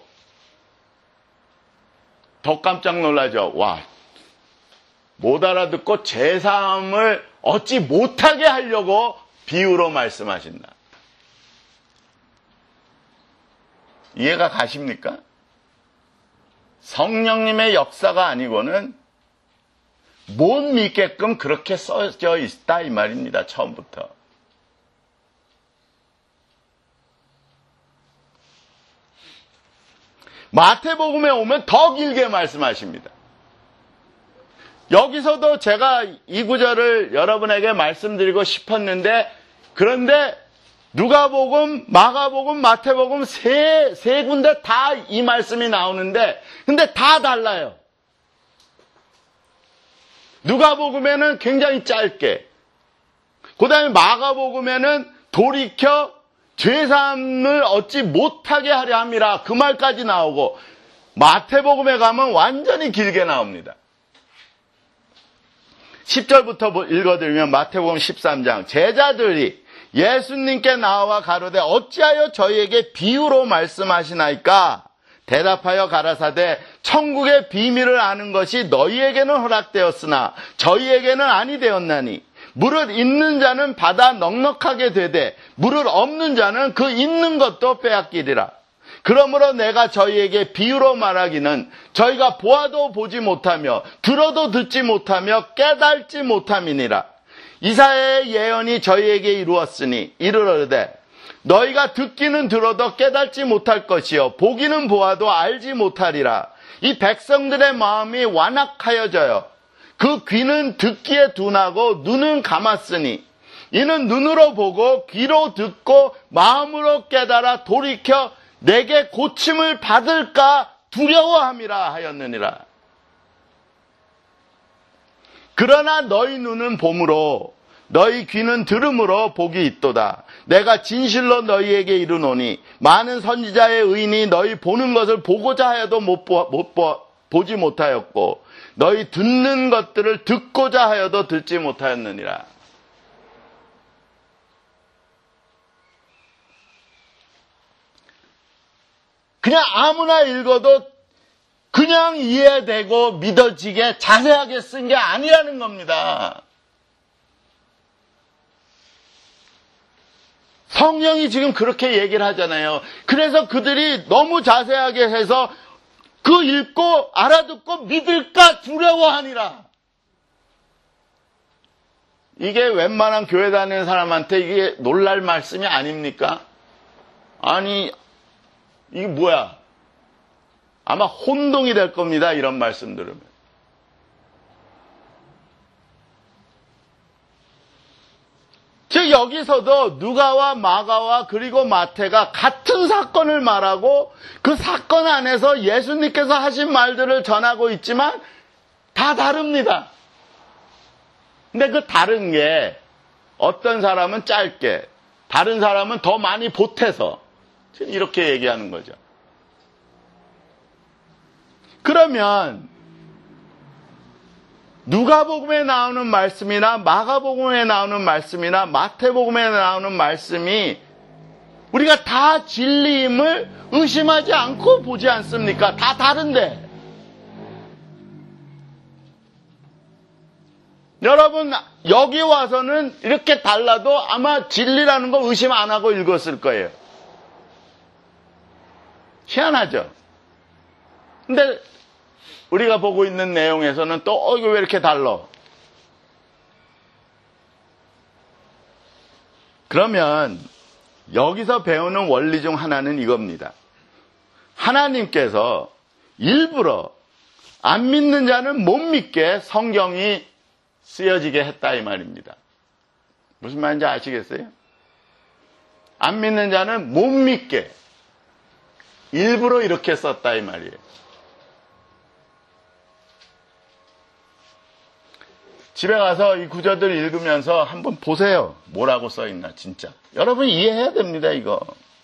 더 깜짝 놀라죠. 와, 못 알아듣고 죄사함을 얻지 못하게 하려고 비유로 말씀하신다. 이해가 가십니까? 성령님의 역사가 아니고는 못 믿게끔 그렇게 써져 있다 이 말입니다. 처음부터. 마태복음에 오면 더 길게 말씀하십니다. 여기서도 제가 이 구절을 여러분에게 말씀드리고 싶었는데, 그런데 누가복음, 마가복음, 마태복음 세, 세 군데 다 이 말씀이 나오는데, 근데 다 달라요. 누가복음에는 굉장히 짧게, 그 다음에 마가복음에는 돌이켜 죄사함을 얻지 못하게 하려 함이라 그 말까지 나오고, 마태복음에 가면 완전히 길게 나옵니다. 십 절부터 읽어드리면 마태복음 십삼 장, 제자들이 예수님께 나와 가로되 어찌하여 저희에게 비유로 말씀하시나이까? 대답하여 가라사대 천국의 비밀을 아는 것이 너희에게는 허락되었으나 저희에게는 아니 되었나니 무릇 있는 자는 받아 넉넉하게 되되 무릇 없는 자는 그 있는 것도 빼앗기리라. 그러므로 내가 저희에게 비유로 말하기는 저희가 보아도 보지 못하며 들어도 듣지 못하며 깨달지 못함이니라. 이사야의 예언이 저희에게 이루었으니 이르러되 너희가 듣기는 들어도 깨달지 못할 것이요 보기는 보아도 알지 못하리라. 이 백성들의 마음이 완악하여져요. 그 귀는 듣기에 둔하고 눈은 감았으니 이는 눈으로 보고 귀로 듣고 마음으로 깨달아 돌이켜 내게 고침을 받을까 두려워함이라 하였느니라. 그러나 너희 눈은 봄으로 너희 귀는 들음으로 복이 있도다. 내가 진실로 너희에게 이르노니 많은 선지자의 의인이 너희 보는 것을 보고자 하여도 못, 보, 못 보, 보지 못하였고 너희 듣는 것들을 듣고자 하여도 듣지 못하였느니라. 그냥 아무나 읽어도 그냥 이해되고 믿어지게 자세하게 쓴 게 아니라는 겁니다. 성령이 지금 그렇게 얘기를 하잖아요. 그래서 그들이 너무 자세하게 해서 그 읽고 알아듣고 믿을까 두려워하니라. 이게 웬만한 교회 다니는 사람한테 이게 놀랄 말씀이 아닙니까? 아니, 이게 뭐야? 아마 혼동이 될 겁니다. 이런 말씀 들으면. 즉 여기서도 누가와 마가와 그리고 마태가 같은 사건을 말하고 그 사건 안에서 예수님께서 하신 말들을 전하고 있지만 다 다릅니다. 근데 그 다른 게 어떤 사람은 짧게, 다른 사람은 더 많이 보태서 이렇게 얘기하는 거죠. 그러면 누가복음에 나오는 말씀이나 마가복음에 나오는 말씀이나 마태복음에 나오는 말씀이 우리가 다 진리임을 의심하지 않고 보지 않습니까? 다 다른데. 여러분 여기 와서는 이렇게 달라도 아마 진리라는 거 의심 안 하고 읽었을 거예요. 희한하죠? 근데 우리가 보고 있는 내용에서는 또 어, 이거 왜 이렇게 달라? 그러면 여기서 배우는 원리 중 하나는 이겁니다. 하나님께서 일부러 안 믿는 자는 못 믿게 성경이 쓰여지게 했다 이 말입니다. 무슨 말인지 아시겠어요? 안 믿는 자는 못 믿게 일부러 이렇게 썼다 이 말이에요. 집에 가서 이 구절들 읽으면서 한번 보세요. 뭐라고 써있나 진짜. 여러분 이해해야 됩니다 이거.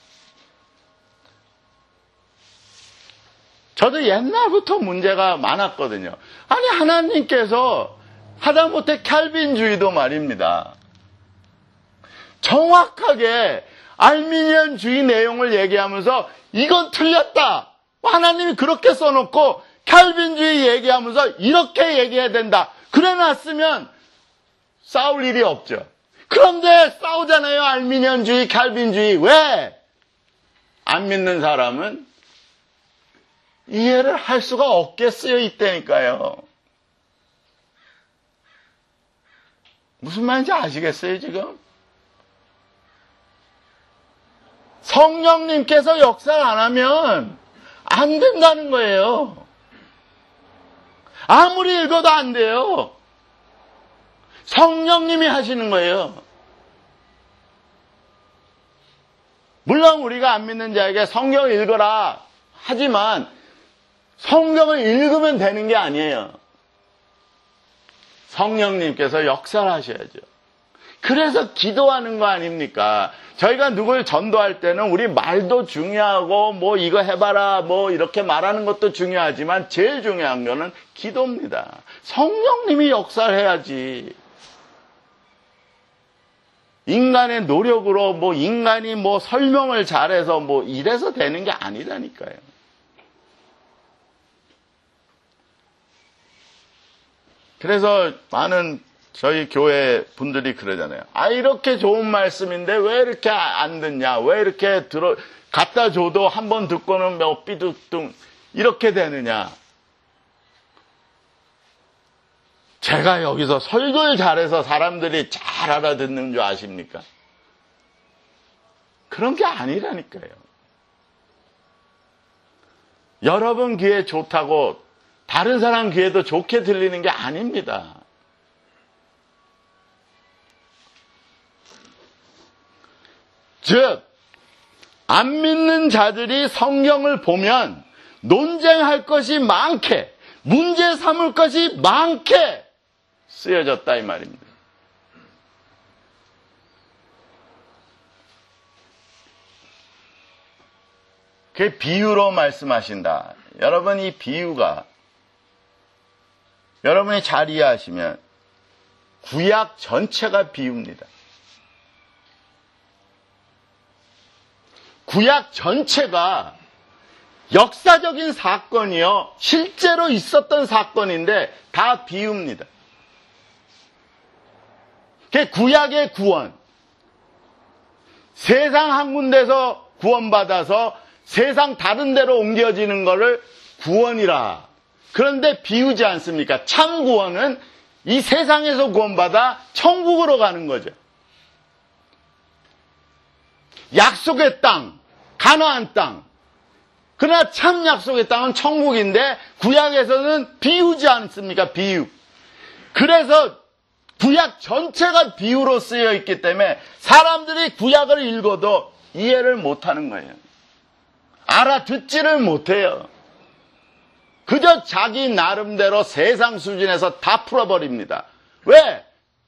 저도 옛날부터 문제가 많았거든요. 아니 하나님께서 하다못해 캘빈주의도 말입니다. 정확하게 알미니언주의 내용을 얘기하면서 이건 틀렸다. 하나님이 그렇게 써놓고 캘빈주의 얘기하면서 이렇게 얘기해야 된다. 그래 놨으면 싸울 일이 없죠. 그런데 싸우잖아요. 알미니언주의, 캘빈주의. 왜? 안 믿는 사람은 이해를 할 수가 없게 쓰여 있다니까요. 무슨 말인지 아시겠어요 지금? 성령님께서 역사를 안 하면 안 된다는 거예요. 아무리 읽어도 안 돼요. 성령님이 하시는 거예요. 물론 우리가 안 믿는 자에게 성경을 읽어라 하지만 성경을 읽으면 되는 게 아니에요. 성령님께서 역사를 하셔야죠. 그래서 기도하는 거 아닙니까? 저희가 누굴 전도할 때는 우리 말도 중요하고 뭐 이거 해봐라 뭐 이렇게 말하는 것도 중요하지만 제일 중요한 거는 기도입니다. 성령님이 역사를 해야지. 인간의 노력으로 뭐 인간이 뭐 설명을 잘해서 뭐 이래서 되는 게 아니라니까요. 그래서 많은 저희 교회 분들이 그러잖아요. 아 이렇게 좋은 말씀인데 왜 이렇게 안 듣냐? 왜 이렇게 들어 갖다 줘도 한 번 듣고는 뭐 삐득뚱 이렇게 되느냐? 제가 여기서 설교를 잘해서 사람들이 잘 알아듣는 줄 아십니까? 그런 게 아니라니까요. 여러분 귀에 좋다고 다른 사람 귀에도 좋게 들리는 게 아닙니다. 즉, 안 믿는 자들이 성경을 보면 논쟁할 것이 많게, 문제 삼을 것이 많게 쓰여졌다 이 말입니다. 그게 비유로 말씀하신다. 여러분 이 비유가 여러분이 잘 이해하시면 구약 전체가 비유입니다. 구약 전체가 역사적인 사건이요. 실제로 있었던 사건인데 다 비유입니다. 그게 구약의 구원. 세상 한 군데서 구원받아서 세상 다른 데로 옮겨지는 것을 구원이라. 그런데 비우지 않습니까? 참 구원은 이 세상에서 구원받아 천국으로 가는 거죠. 약속의 땅, 가나안 땅. 그러나 참 약속의 땅은 천국인데 구약에서는 비우지 않습니까? 비유. 그래서 구약 전체가 비유로 쓰여 있기 때문에 사람들이 구약을 읽어도 이해를 못하는 거예요. 알아듣지를 못해요. 그저 자기 나름대로 세상 수준에서 다 풀어버립니다. 왜?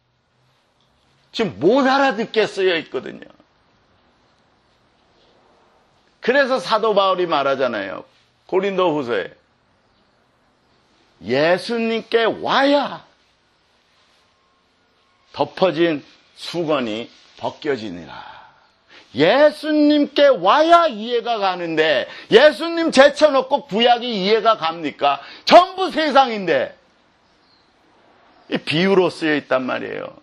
지금 못 알아듣게 쓰여 있거든요. 그래서 사도 바울이 말하잖아요. 고린도 후서에. 예수님께 와야 덮어진 수건이 벗겨지니라. 예수님께 와야 이해가 가는데 예수님 제쳐놓고 구약이 이해가 갑니까? 전부 세상인데 이 비유로 쓰여 있단 말이에요.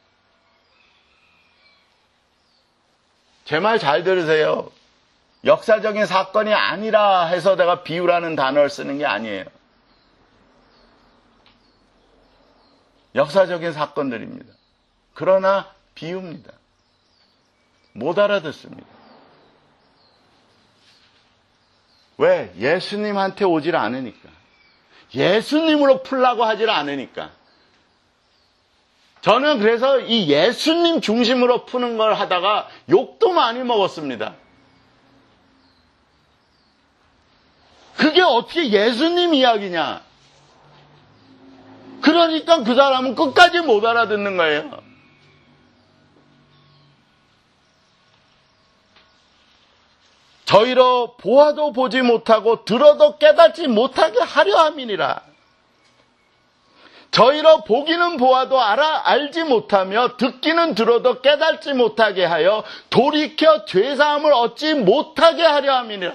제 말 잘 들으세요. 역사적인 사건이 아니라 해서 내가 비유라는 단어를 쓰는 게 아니에요. 역사적인 사건들입니다. 그러나 비유입니다. 못 알아듣습니다. 왜? 예수님한테 오질 않으니까. 예수님으로 풀라고 하질 않으니까. 저는 그래서 이 예수님 중심으로 푸는 걸 하다가 욕도 많이 먹었습니다. 그게 어떻게 예수님 이야기냐? 그러니까 그 사람은 끝까지 못 알아듣는 거예요. 저희로 보아도 보지 못하고 들어도 깨닫지 못하게 하려 함이니라. 저희로 보기는 보아도 알아 알지 못하며 듣기는 들어도 깨닫지 못하게 하여 돌이켜 죄사함을 얻지 못하게 하려 함이니라.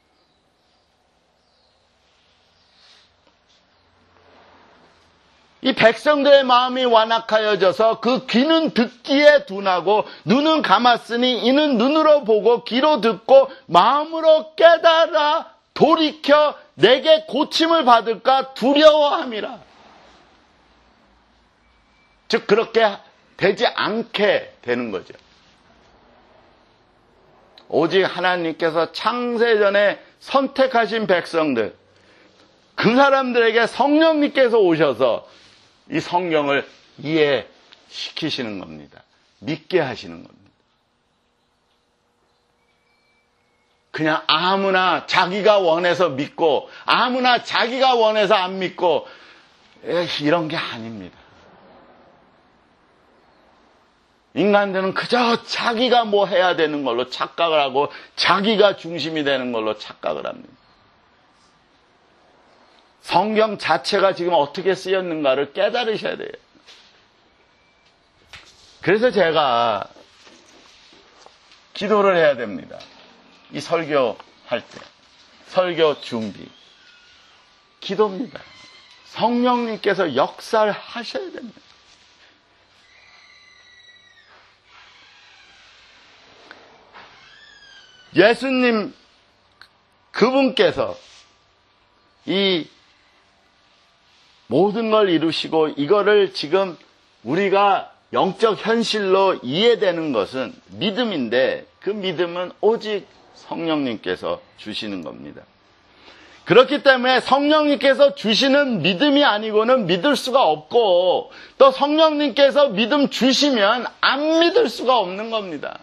이 백성들의 마음이 완악하여져서 그 귀는 듣기에 둔하고 눈은 감았으니 이는 눈으로 보고 귀로 듣고 마음으로 깨달아 돌이켜 내게 고침을 받을까 두려워함이라. 즉 그렇게 되지 않게 되는 거죠. 오직 하나님께서 창세전에 선택하신 백성들, 그 사람들에게 성령님께서 오셔서 이 성경을 이해시키시는 겁니다. 믿게 하시는 겁니다. 그냥 아무나 자기가 원해서 믿고 아무나 자기가 원해서 안 믿고 이런 게 아닙니다. 인간들은 그저 자기가 뭐 해야 되는 걸로 착각을 하고 자기가 중심이 되는 걸로 착각을 합니다. 성경 자체가 지금 어떻게 쓰였는가를 깨달으셔야 돼요. 그래서 제가 기도를 해야 됩니다. 이 설교할 때. 설교 준비. 기도입니다. 성령님께서 역사를 하셔야 됩니다. 예수님 그분께서 이 모든 걸 이루시고 이거를 지금 우리가 영적 현실로 이해되는 것은 믿음인데 그 믿음은 오직 성령님께서 주시는 겁니다. 그렇기 때문에 성령님께서 주시는 믿음이 아니고는 믿을 수가 없고 또 성령님께서 믿음 주시면 안 믿을 수가 없는 겁니다.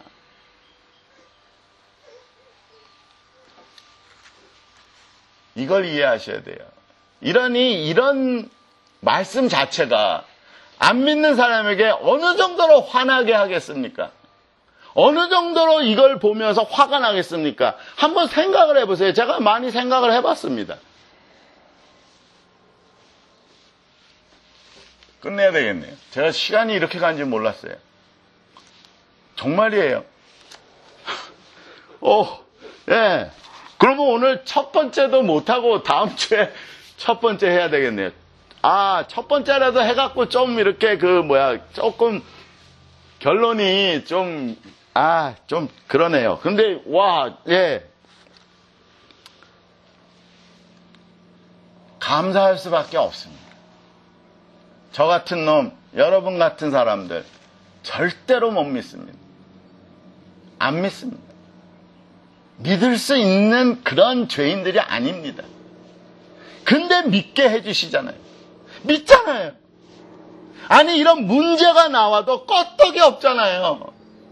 이걸 이해하셔야 돼요. 이러니 이런 말씀 자체가 안 믿는 사람에게 어느 정도로 화나게 하겠습니까? 어느 정도로 이걸 보면서 화가 나겠습니까? 한번 생각을 해보세요. 제가 많이 생각을 해봤습니다. 끝내야 되겠네요. 제가 시간이 이렇게 간지 몰랐어요. 정말이에요. 오, 예. 그러면 오늘 첫 번째도 못하고 다음 주에 첫 번째 해야 되겠네요. 아, 첫 번째라도 해갖고 좀 이렇게 그 뭐야 조금 결론이 좀 아, 좀 그러네요. 근데 와, 예. 감사할 수밖에 없습니다. 저 같은 놈, 여러분 같은 사람들 절대로 못 믿습니다. 안 믿습니다. 믿을 수 있는 그런 죄인들이 아닙니다. 근데 믿게 해주시잖아요. 믿잖아요. 아니 이런 문제가 나와도 껐떡이 없잖아요.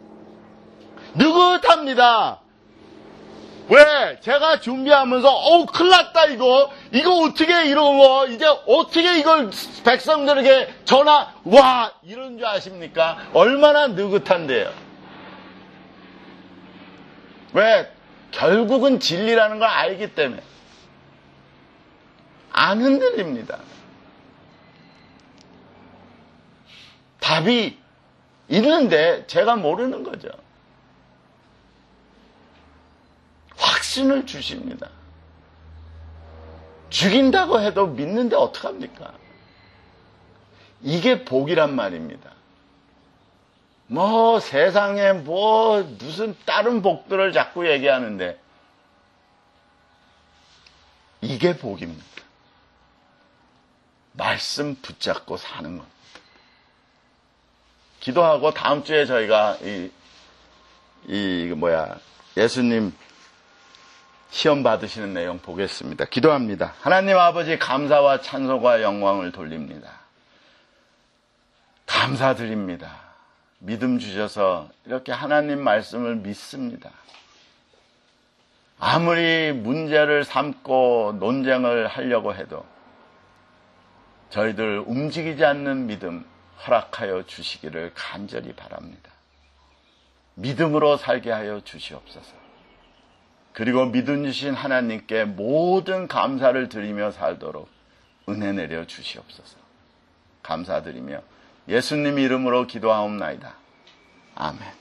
느긋합니다. 왜? 제가 준비하면서 어우 큰일 났다 이거 이거 어떻게 이런 거 이제 어떻게 이걸 백성들에게 전화 와 이런 줄 아십니까? 얼마나 느긋한데요. 왜? 결국은 진리라는 걸 알기 때문에 안 흔들립니다. 답이 있는데 제가 모르는 거죠. 확신을 주십니다. 죽인다고 해도 믿는데 어떡합니까? 이게 복이란 말입니다. 뭐 세상에 뭐 무슨 다른 복들을 자꾸 얘기하는데 이게 복입니다. 말씀 붙잡고 사는 겁니다. 기도하고 다음 주에 저희가 이, 이 뭐야 예수님 시험 받으시는 내용 보겠습니다. 기도합니다. 하나님 아버지 감사와 찬송과 영광을 돌립니다. 감사드립니다. 믿음 주셔서 이렇게 하나님 말씀을 믿습니다. 아무리 문제를 삼고 논쟁을 하려고 해도 저희들 움직이지 않는 믿음 허락하여 주시기를 간절히 바랍니다. 믿음으로 살게 하여 주시옵소서. 그리고 믿음 주신 하나님께 모든 감사를 드리며 살도록 은혜 내려 주시옵소서. 감사드리며 예수님 이름으로 기도하옵나이다. 아멘.